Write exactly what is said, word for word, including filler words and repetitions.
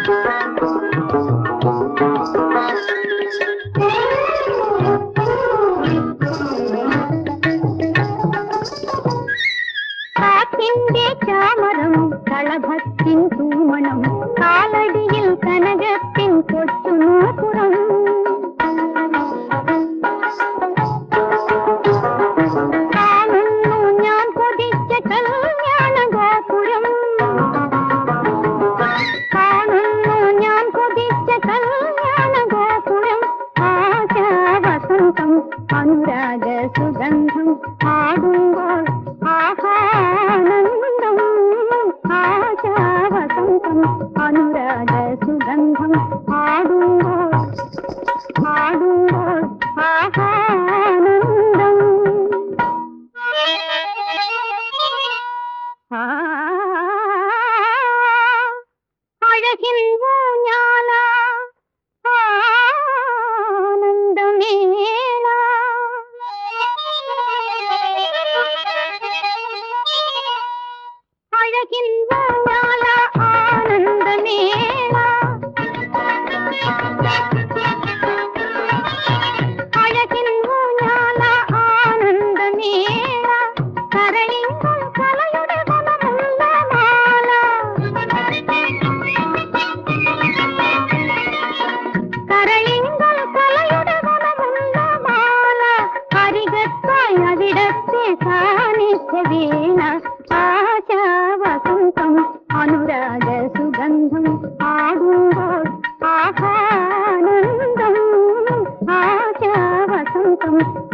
காற்றின்றே சாமரம் களபத்தின் தூமணம் காலடியில் கனகத்தின் கொச்சு நூபுரம் காணுന്നു ഞാൻ കൊതിച്ച കല്യാണ ഗോപുരം കാണുന്നു ഞാൻ കൊതിച്ച കല്യാണ ഗോപുരം ആശാ വസന്തം അനുരാഗ സുഗന്ധം ആടുമ്പോൾ ആഹാനന്ദം ആശാ വസന്തം അനുരാഗ സുഗന്ധം ആടുമ്പോൾ ആടുമ്പോൾ ആഹാനന്ദം அழகின் ஊஞாலா ஆனந்தமேளா அழகின் ஊஞாலா ஆனந்தமேளா அழகின் ஊஞாலா ஆனந்தமேளா கரளிங்கள் கலையுட குணமுள்ள மாலா கரளிங்கள் கலையுட குணமுள்ள மாலா அரிகத்தாய் அவிடத்தே சாணித்த வீணா ஆஷா வசந்தம் அனுராக சுகந்தம் ஆடும்போல் ஆகானந்தம் ஆஷா வசந்தம்